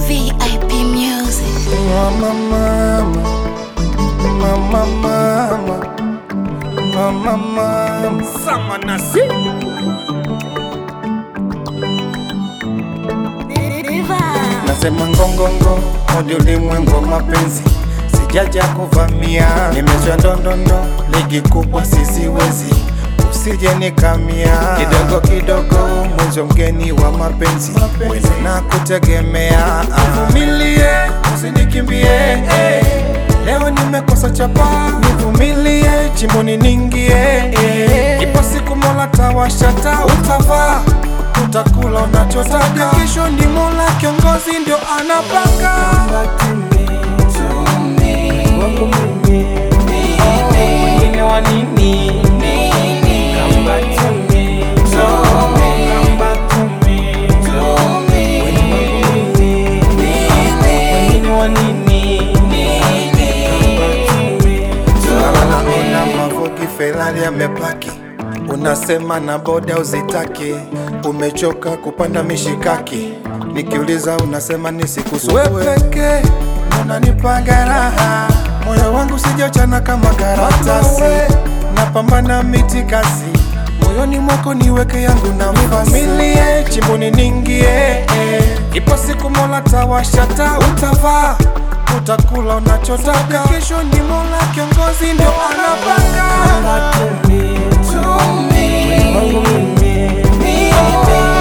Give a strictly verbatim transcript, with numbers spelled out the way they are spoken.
V I P Music. Mama, mama, mama, mama, mama, mama. Sama nasi Nasema ngongongo, modi ulimwengu mapenzi, sijaja kuvamia, nimezoea ndondondo, ligi kubwa sisiwezi, usije nikamia. Kidogo kidogo, mwenzo mgeni wa mapenzi, wezi na kutegemea. Nivumilie, usinikimbie, eh. Leo nimekosa chapa, nivumilie, chimboni ningie, eh. Ipo siku Mola tawashata, utavaa utakula unachotaka. Kesho ni Mola kiongozi ndio anapanga. wengine wa nini? Come back to me. Come back to me. Wengine wa nini? Come back to me. Naona Mavogi Ferrari amepaki, unasema na boda uzitaki, umechoka kupanda mishikaki, nikiuliza unasema nisikusubue. Wewe peke unanipaga raha, moyo wangu sijochana kama karatasi, napambana miti kasi, moyoni mwako niweke yangu nafasi. Nivumilie, chimboni ningie, eh. Ipo siku Mola tawashata, utavaa utakula unachotaka. Kesho ni Mola kiongozi ndio anapanga. Come back to me. To me.